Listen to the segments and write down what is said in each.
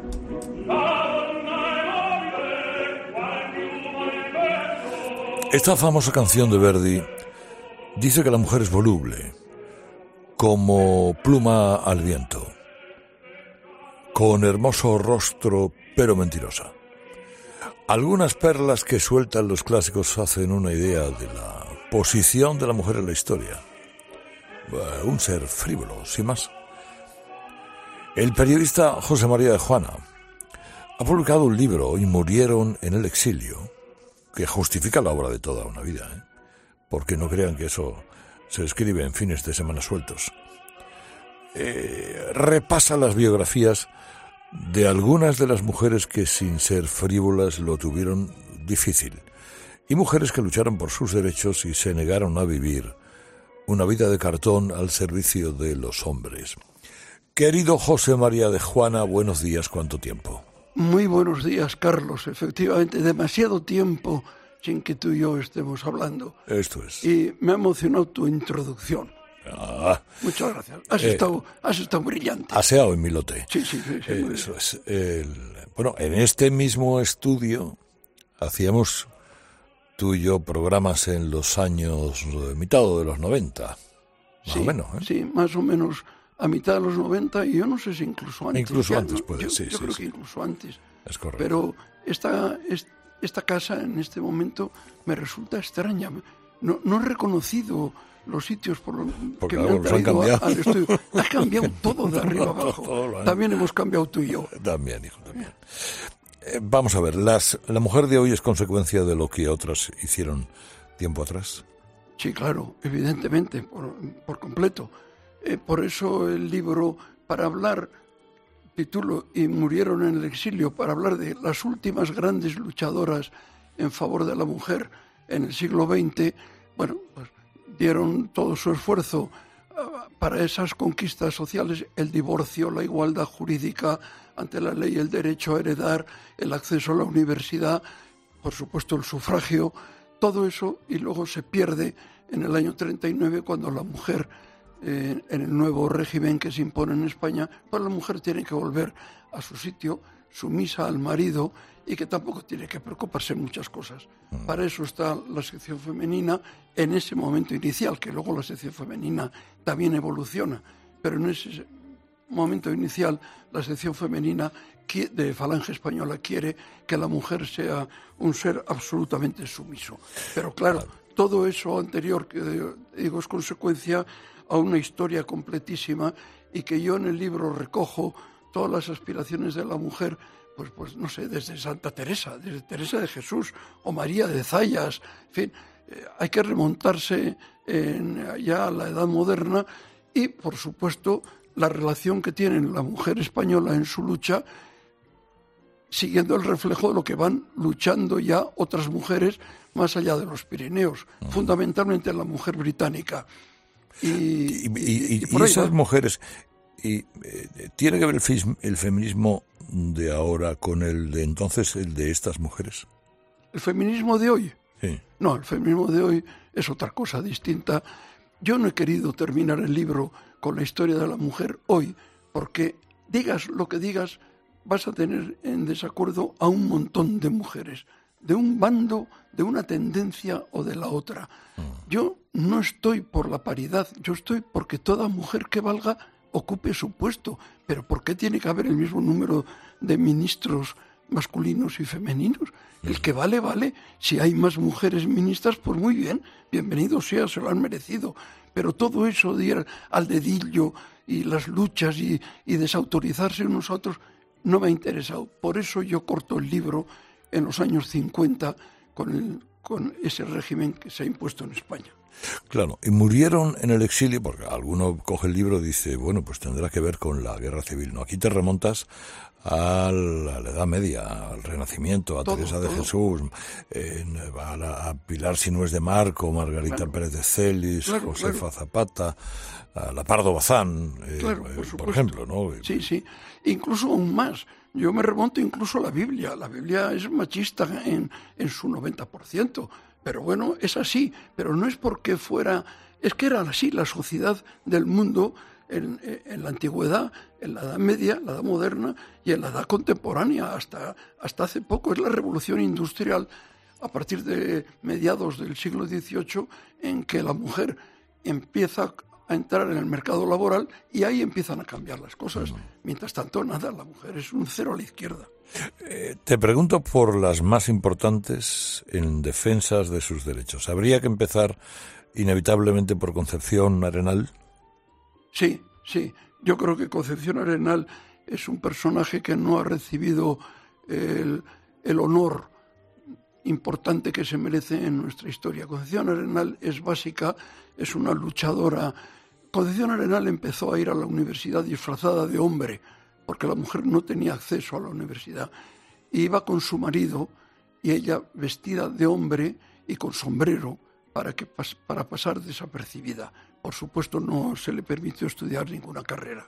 Esta famosa canción de Verdi dice que la mujer es voluble, como pluma al viento, con hermoso rostro pero mentirosa. Algunas perlas que sueltan los clásicos hacen una idea de la posición de la mujer en la historia. Un ser frívolo, sin más. El periodista José María de Juana ha publicado un libro, Y murieron en el exilio, que justifica la obra de toda una vida, porque no crean que eso se escribe en fines de semana sueltos. Repasa las biografías de algunas de las mujeres que, sin ser frívolas, lo tuvieron difícil, y mujeres que lucharon por sus derechos y se negaron a vivir una vida de cartón al servicio de los hombres. Querido José María de Juana, buenos días, ¿cuánto tiempo? Muy buenos días, Carlos. Efectivamente, demasiado tiempo sin que tú y yo estemos hablando. Esto es. Y me ha emocionado tu introducción. Muchas gracias. Has estado brillante. Aseado en mi lote. Sí. Eso es. Bueno, en este mismo estudio hacíamos tú y yo programas en los años mitad de los 90, más o menos. Sí, más o menos a mitad de los 90, y yo no sé si incluso antes. Incluso antes, puede ser. Yo creo que incluso antes. Es correcto. Pero esta casa en este momento me resulta extraña. No he reconocido los sitios por los que me han traído al estudio. Has cambiado todo de arriba abajo. También hemos cambiado tú y yo. También, hijo, también. Vamos a ver, ¿la mujer de hoy es consecuencia de lo que otras hicieron tiempo atrás? Sí, claro, evidentemente, por completo. Por eso el libro, para hablar, título Y murieron en el exilio, para hablar de las últimas grandes luchadoras en favor de la mujer en el siglo XX, bueno, pues dieron todo su esfuerzo para esas conquistas sociales: el divorcio, la igualdad jurídica ante la ley, el derecho a heredar, el acceso a la universidad, por supuesto el sufragio, todo eso, y luego se pierde en el año 39 cuando la mujer, en el nuevo régimen que se impone en España, pues la mujer tiene que volver a su sitio, sumisa al marido, y que tampoco tiene que preocuparse en muchas cosas. Para eso está la sección femenina en ese momento inicial, que luego la sección femenina también evoluciona, pero en ese momento inicial la sección femenina de Falange Española quiere que la mujer sea un ser absolutamente sumiso. Pero claro, todo eso anterior que digo es consecuencia a una historia completísima, y que yo en el libro recojo todas las aspiraciones de la mujer, pues no sé, desde Santa Teresa, desde Teresa de Jesús o María de Zayas, en fin, hay que remontarse ya a la Edad Moderna, y por supuesto la relación que tiene la mujer española en su lucha, siguiendo el reflejo de lo que van luchando ya otras mujeres más allá de los Pirineos, fundamentalmente la mujer británica. Y esas mujeres, ¿tiene que ver el feminismo de ahora con el de entonces, el de estas mujeres? ¿El feminismo de hoy? Sí. No, el feminismo de hoy es otra cosa distinta. Yo no he querido terminar el libro con la historia de la mujer hoy, porque digas lo que digas, vas a tener en desacuerdo a un montón de mujeres, de un bando, de una tendencia o de la otra. Yo no estoy por la paridad, yo estoy porque toda mujer que valga ocupe su puesto. Pero ¿por qué tiene que haber el mismo número de ministros masculinos y femeninos? El que vale, vale. Si hay más mujeres ministras, pues muy bien, bienvenido sea, se lo han merecido. Pero todo eso de ir al dedillo y las luchas y desautorizarse unos a otros no me ha interesado. Por eso yo corto el libro en los años 50 con ese régimen que se ha impuesto en España. Claro, y murieron en el exilio, porque alguno coge el libro y dice, bueno, pues tendrá que ver con la guerra civil. No, aquí te remontas a la Edad Media, al Renacimiento, a Teresa de Jesús, a Pilar Sinués de Marco, Margarita Pérez de Celis, Josefa Zapata, a la Pardo Bazán, por ejemplo, ¿no? Sí, incluso aún más. Yo me remonto incluso a la Biblia. La Biblia es machista en su 90%. Pero bueno, es así. Pero no es porque fuera... Es que era así. La sociedad del mundo en la antigüedad, en la Edad Media, la Edad Moderna y en la Edad Contemporánea, hasta hace poco. Es la revolución industrial a partir de mediados del siglo XVIII en que la mujer empieza a entrar en el mercado laboral y ahí empiezan a cambiar las cosas. Mientras tanto, nada, la mujer es un cero a la izquierda. Te pregunto por las más importantes en defensas de sus derechos. ¿Habría que empezar inevitablemente por Concepción Arenal? Sí. Yo creo que Concepción Arenal es un personaje que no ha recibido el honor importante que se merece en nuestra historia. Concepción Arenal es básica, es una luchadora. Concepción Arenal empezó a ir a la universidad disfrazada de hombre, porque la mujer no tenía acceso a la universidad. Iba con su marido y ella vestida de hombre y con sombrero para pasar desapercibida. Por supuesto, no se le permitió estudiar ninguna carrera.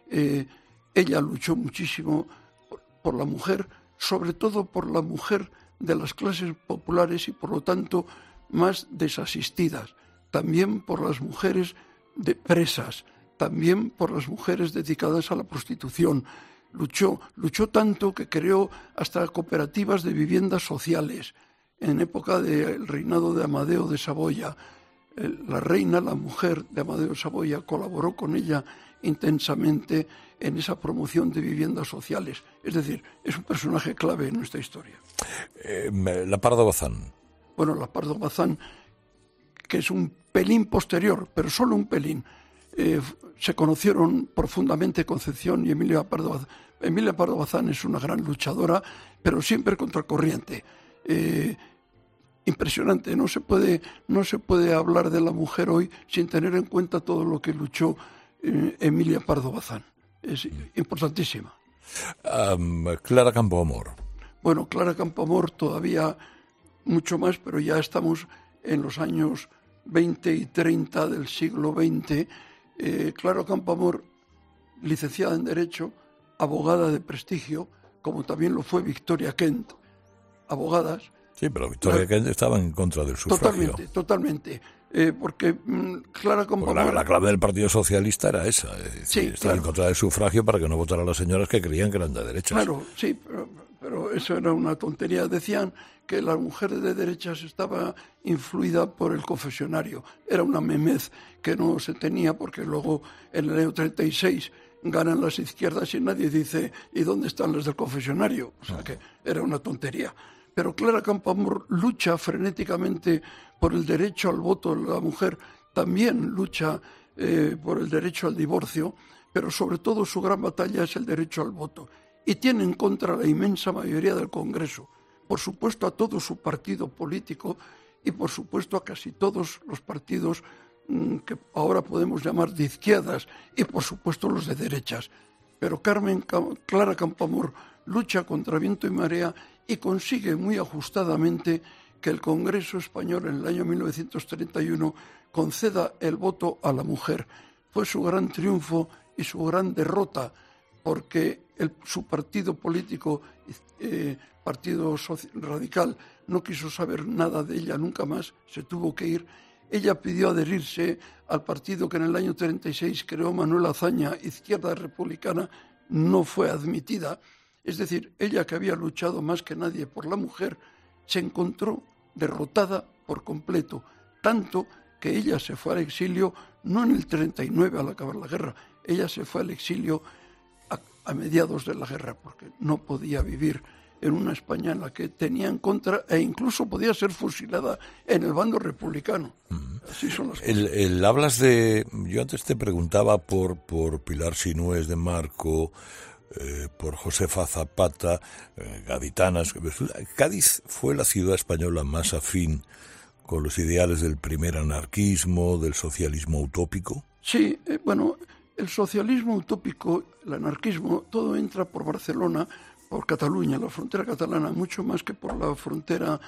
Ella luchó muchísimo por la mujer, sobre todo por la mujer de las clases populares y, por lo tanto, más desasistidas. También por las mujeres presas, también por las mujeres dedicadas a la prostitución. Luchó tanto que creó hasta cooperativas de viviendas sociales. En época del reinado de Amadeo de Saboya, la reina, la mujer de Amadeo de Saboya, colaboró con ella intensamente en esa promoción de viviendas sociales. Es decir, es un personaje clave en nuestra historia. La Pardo Bazán. Bueno, la Pardo Bazán, que es un pelín posterior, pero solo un pelín. Se conocieron profundamente Concepción y Emilia Pardo Bazán. Emilia Pardo Bazán es una gran luchadora, pero siempre contracorriente. Impresionante, no se puede hablar de la mujer hoy sin tener en cuenta todo lo que luchó Emilia Pardo Bazán. Es importantísima. Clara Campoamor. Bueno, Clara Campoamor todavía mucho más, pero ya estamos en los años 20 y 30 del siglo XX. Clara Campoamor, licenciada en Derecho, abogada de prestigio, como también lo fue Victoria Kent, abogadas. Sí, pero Victoria Kent estaba en contra del sufragio. Totalmente. Porque Clara Campoamor... La clave del Partido Socialista era esa. Estaba en contra del sufragio para que no votaran las señoras que creían que eran de derechas. Claro, sí, pero eso era una tontería. Decían que la mujer de derechas estaba influida por el confesionario. Era una memez que no se tenía, porque luego en el año 36 ganan las izquierdas y nadie dice ¿y dónde están las del confesionario? O sea que era una tontería. Pero Clara Campoamor lucha frenéticamente por el derecho al voto de la mujer, también lucha por el derecho al divorcio, pero sobre todo su gran batalla es el derecho al voto. Y tiene en contra la inmensa mayoría del Congreso, por supuesto a todo su partido político y por supuesto a casi todos los partidos que ahora podemos llamar de izquierdas y por supuesto los de derechas. Pero Clara Campoamor lucha contra viento y marea y consigue muy ajustadamente que el Congreso Español en el año 1931 conceda el voto a la mujer. Fue su gran triunfo y su gran derrota, porque su partido político, Partido Radical, no quiso saber nada de ella nunca más, se tuvo que ir. Ella pidió adherirse al partido que en el año 36 creó Manuel Azaña, Izquierda Republicana, no fue admitida. Es decir, ella, que había luchado más que nadie por la mujer, se encontró derrotada por completo, tanto que ella se fue al exilio no en el 39 al acabar la guerra, ella se fue al exilio a mediados de la guerra, porque no podía vivir en una España en la que tenía en contra e incluso podía ser fusilada en el bando republicano. Así son las cosas. Hablas de... Yo antes te preguntaba por Pilar Sinués de Marco, por Josefa Zapata, gaditanas. Cádiz fue la ciudad española más afín con los ideales del primer anarquismo, del socialismo utópico. Sí, bueno, el socialismo utópico, el anarquismo, todo entra por Barcelona, por Cataluña, la frontera catalana, mucho más que por la frontera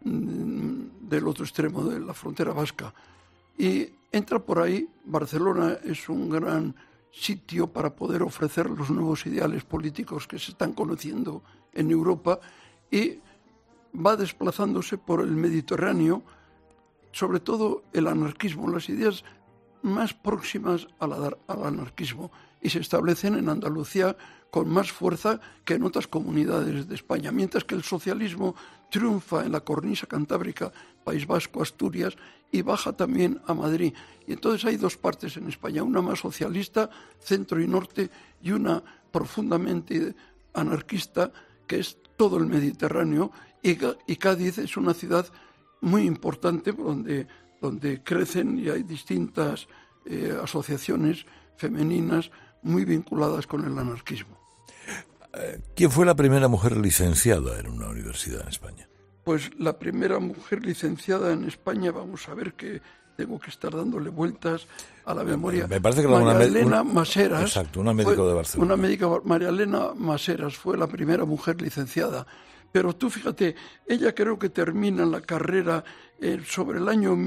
del otro extremo, de la frontera vasca. Y entra por ahí. Barcelona es un gran sitio para poder ofrecer los nuevos ideales políticos que se están conociendo en Europa, y va desplazándose por el Mediterráneo, sobre todo el anarquismo, las ideas más próximas al anarquismo y se establecen en Andalucía con más fuerza que en otras comunidades de España, mientras que el socialismo triunfa en la cornisa cantábrica, País Vasco, Asturias, y baja también a Madrid. Y entonces hay dos partes en España, una más socialista, centro y norte, y una profundamente anarquista, que es todo el Mediterráneo, y Cádiz es una ciudad muy importante donde crecen y hay distintas asociaciones femeninas muy vinculadas con el anarquismo. ¿Quién fue la primera mujer licenciada en una universidad en España? Pues la primera mujer licenciada en España, vamos a ver, que tengo que estar dándole vueltas a la memoria. Me parece que María Elena Maseras. Exacto, una médico de Barcelona. Una médica, María Elena Maseras, fue la primera mujer licenciada. Pero tú fíjate, ella creo que termina la carrera sobre el año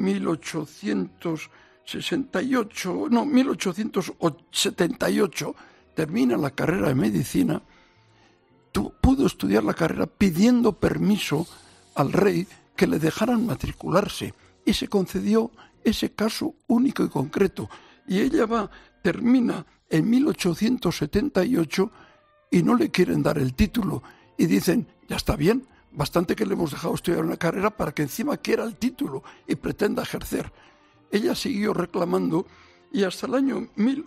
1878, termina la carrera de medicina. Pudo estudiar la carrera pidiendo permiso al rey que le dejaran matricularse y se concedió ese caso único y concreto. Y ella termina en 1878 y no le quieren dar el título y dicen, ya está bien, bastante que le hemos dejado estudiar una carrera para que encima quiera el título y pretenda ejercer. Ella siguió reclamando y hasta el año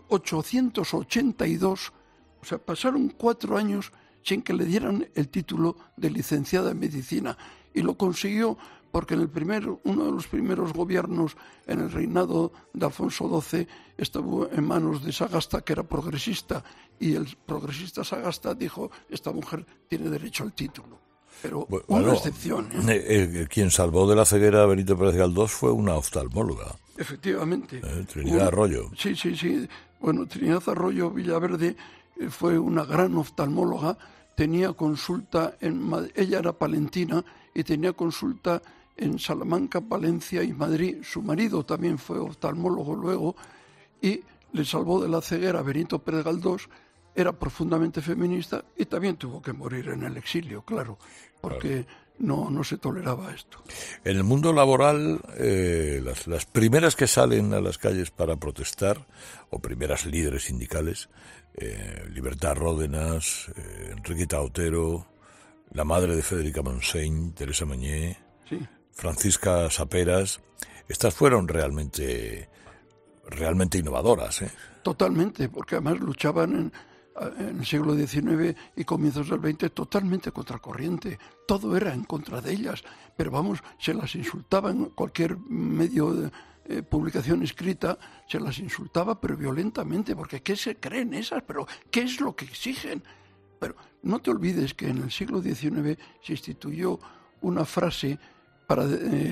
1882, o sea, pasaron 4 años sin que le dieran el título de licenciada en medicina. Y lo consiguió porque uno de los primeros gobiernos en el reinado de Alfonso XII estuvo en manos de Sagasta, que era progresista, y el progresista Sagasta dijo, esta mujer tiene derecho al título. Pero una excepción. Quien salvó de la ceguera a Benito Pérez Galdós fue una oftalmóloga. Efectivamente. Trinidad Arroyo. Sí. Bueno, Trinidad Arroyo Villaverde fue una gran oftalmóloga. Tenía consulta ella era palentina y tenía consulta en Salamanca, Valencia y Madrid. Su marido también fue oftalmólogo luego y le salvó de la ceguera a Benito Pérez Galdós. Era profundamente feminista y también tuvo que morir en el exilio, claro, porque no se toleraba esto. En el mundo laboral, las primeras que salen a las calles para protestar, o primeras líderes sindicales, Libertad Ródenas, Enriqueta Otero, la madre de Federica Montseny, Teresa Mañé, sí. Francisca Saperas, estas fueron realmente innovadoras, ¿eh? Totalmente, porque además luchaban en el siglo XIX y comienzos del XX totalmente contracorriente. Todo era en contra de ellas, pero se las insultaba en cualquier medio de publicación escrita, se las insultaba pero violentamente, porque ¿qué se creen esas? ¿Pero qué es lo que exigen? Pero no te olvides que en el siglo XIX se instituyó una frase para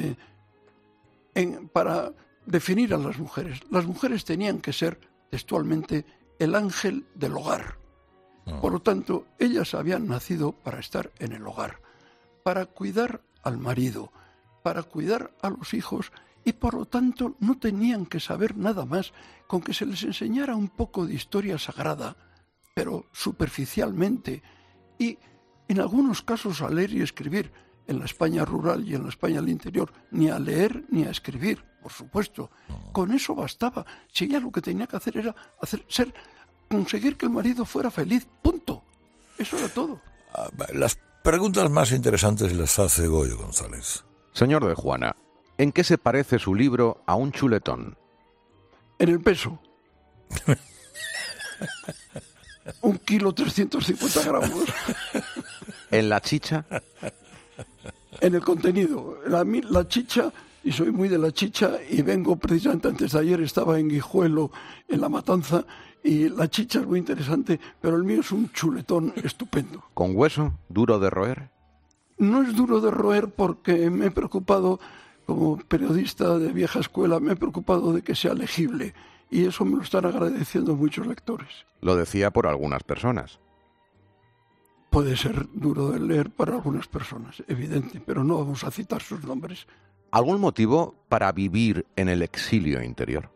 definir a las mujeres. Las mujeres tenían que ser textualmente el ángel del hogar. Por lo tanto, ellas habían nacido para estar en el hogar, para cuidar al marido, para cuidar a los hijos y por lo tanto no tenían que saber nada más con que se les enseñara un poco de historia sagrada, pero superficialmente y en algunos casos a leer y escribir. En la España rural y en la España del interior, ni a leer ni a escribir, por supuesto. Con eso bastaba. Si ella lo que tenía que hacer era conseguir que el marido fuera feliz, punto. Eso era todo. Las preguntas más interesantes las hace Goyo González. Señor de Juana, ¿en qué se parece su libro a un chuletón? En el peso. 1 kilo 350 gramos. ¿En la chicha? En el contenido. La chicha, y soy muy de la chicha, y vengo precisamente antes de ayer, estaba en Guijuelo, en La Matanza, y la chicha es muy interesante, pero el mío es un chuletón estupendo. ¿Con hueso? ¿Duro de roer? No es duro de roer porque me he preocupado, como periodista de vieja escuela, me he preocupado de que sea legible, y eso me lo están agradeciendo muchos lectores. Lo decía por algunas personas. Puede ser duro de leer para algunas personas, evidente, pero no vamos a citar sus nombres. ¿Algún motivo para vivir en el exilio interior?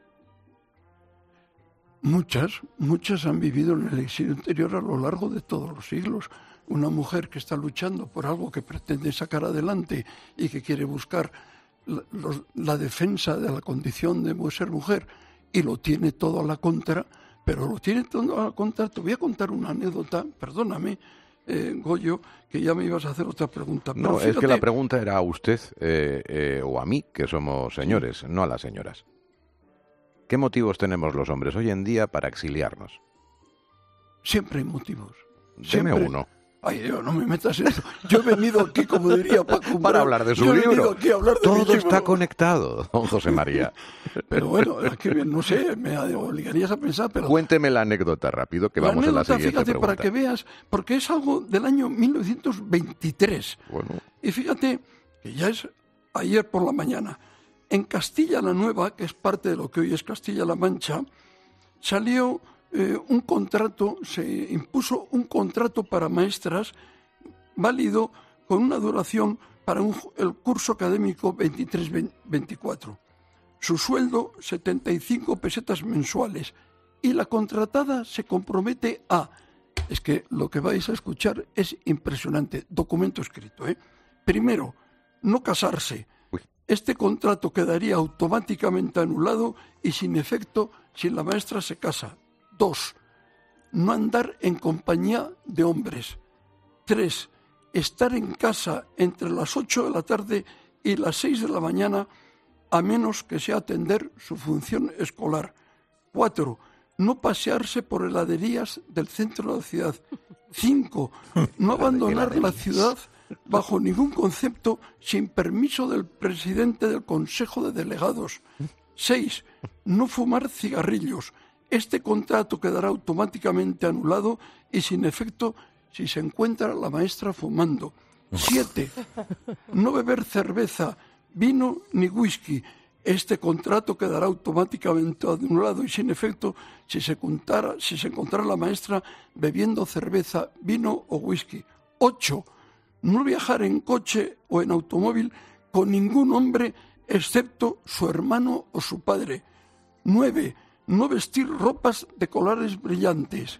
Muchas han vivido en el exilio interior a lo largo de todos los siglos. Una mujer que está luchando por algo que pretende sacar adelante y que quiere buscar la defensa de la condición de ser mujer y lo tiene todo a la contra, pero lo tiene todo a la contra. Te voy a contar una anécdota, perdóname, Goyo, que ya me ibas a hacer otra pregunta. Pero No, fíjate, es que la pregunta era a usted o a mí, que somos señores, no a las señoras. ¿Qué motivos tenemos los hombres hoy en día para exiliarnos? siempre hay motivos. Deme Siempre. uno. Ay, no me metas en eso. Yo he venido aquí, como diría Paco, Para hablar de su yo he libro. venido aquí a hablar de mi Todo libro. está conectado, don José María. Pero bueno, aquí, no sé, me obligarías a pensar, pero... Cuénteme la anécdota rápido, que vamos a la anécdota, siguiente fíjate, pregunta. para que veas, porque es algo del año 1923. Bueno, Y fíjate que ya es ayer por la mañana. En Castilla la Nueva, que es parte de lo que hoy es Castilla-La Mancha, salió un contrato, se impuso un contrato para maestras válido con una duración para el curso académico 23-24. Su sueldo, 75 pesetas mensuales. Y la contratada se compromete a... Es que lo que vais a escuchar es impresionante. Documento escrito, ¿eh? Primero, no casarse. Uy. Este contrato quedaría automáticamente anulado y sin efecto si la maestra se casa. 2. No andar en compañía de hombres. 3. Estar en casa entre las 8 de la tarde y las 6 de la mañana, a menos que sea atender su función escolar. 4. No pasearse por heladerías del centro de la ciudad. 5. No abandonar la ciudad bajo ningún concepto sin permiso del presidente del Consejo de Delegados. 6. No fumar cigarrillos. Este contrato quedará automáticamente anulado y sin efecto si se encuentra la maestra fumando. 7. No beber cerveza, vino ni whisky. Este contrato quedará automáticamente anulado y sin efecto si se encontrara la maestra bebiendo cerveza, vino o whisky. 8. No viajar en coche o en automóvil con ningún hombre excepto su hermano o su padre. 9. No vestir ropas de colores brillantes.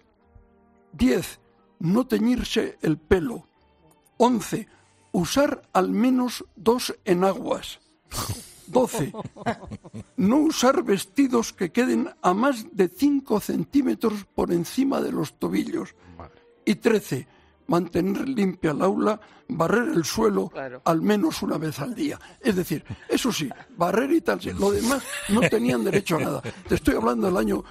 10. No teñirse el pelo. 11. Usar al menos 2 enaguas. 12. No usar vestidos que queden a más de 5 centímetros por encima de los tobillos. Y 13. Mantener limpia el aula, barrer el suelo al menos una vez al día. Es decir, eso sí, barrer y tal. Lo demás no tenían derecho a nada. Te estoy hablando del año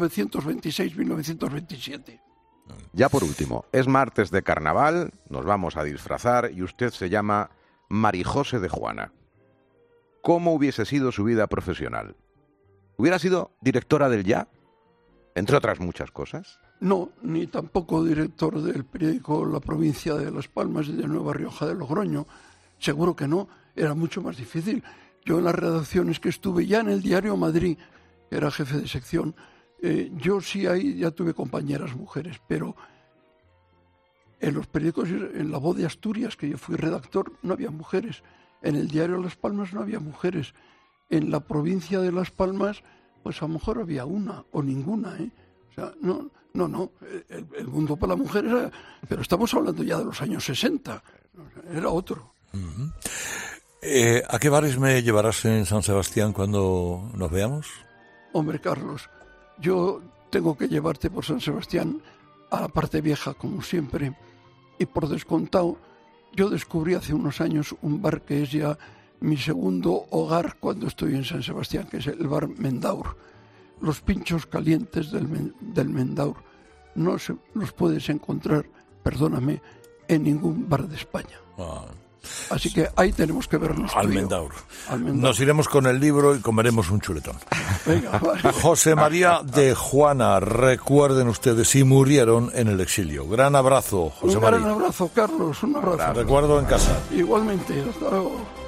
1926-1927. ya por último, es martes de carnaval, nos vamos a disfrazar y usted se llama Marijose de Juana. ¿Cómo hubiese sido su vida profesional? ¿Hubiera sido directora del Ya? Entre otras muchas cosas. No, ni tampoco director del periódico La Provincia de Las Palmas y de Nueva Rioja de Logroño. Seguro que no, era mucho más difícil. Yo en las redacciones que estuve ya en el diario Madrid, que era jefe de sección, yo sí ahí ya tuve compañeras mujeres, pero en los periódicos, en La Voz de Asturias, que yo fui redactor, no había mujeres. En el diario Las Palmas no había mujeres. En la provincia de Las Palmas, pues a lo mejor había una o ninguna, ¿eh? O sea, no. El mundo para la mujer era... Pero estamos hablando ya de los años 60. Era otro. Uh-huh. ¿A qué bares me llevarás en San Sebastián cuando nos veamos? Hombre, Carlos, yo tengo que llevarte por San Sebastián a la parte vieja, como siempre. Y por descontado, yo descubrí hace unos años un bar que es ya mi segundo hogar cuando estoy en San Sebastián, que es el bar Mendaur. Los pinchos calientes del Mendaur no los puedes encontrar, perdóname, en ningún bar de España. Así que ahí tenemos que vernos. Al Mendaur. Nos iremos con el libro y comeremos un chuletón. Venga, vale. José María de Juana, recuerden ustedes si murieron en el exilio. Gran abrazo, José María. Un gran abrazo, Carlos, un abrazo. Recuerdo en casa. Igualmente, hasta luego.